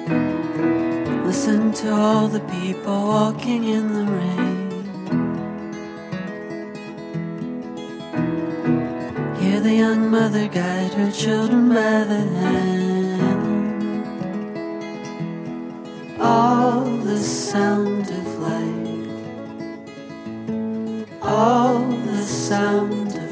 Listen to all the people walking in the rain. Hear the young mother guide her children by the hand. All the sound of life, all the sound of love.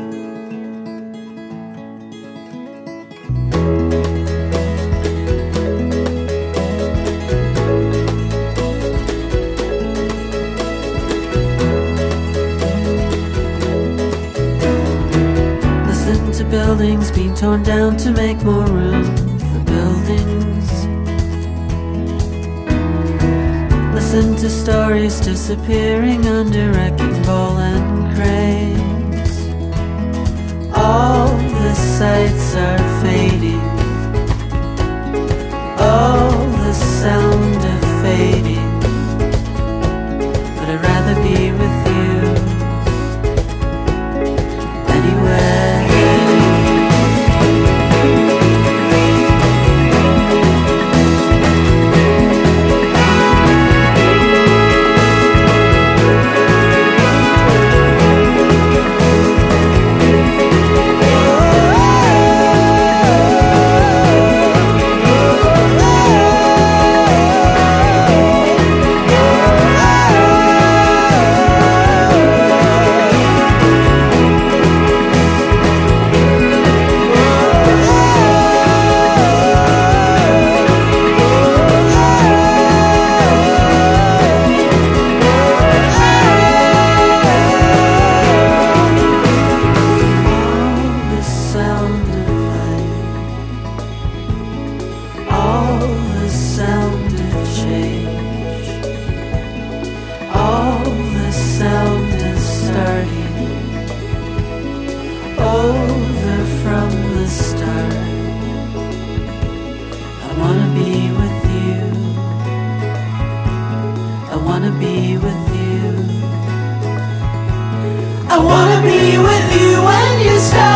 Listen to buildings being torn down to make more room for buildings. Listen to stories disappearing under wrecking ball and cranes. All the sights are fading, all the sound of fading. But I'd rather be with you anywhere. Over from the start. I wanna be with you. I wanna be with you. I wanna be with you when you start.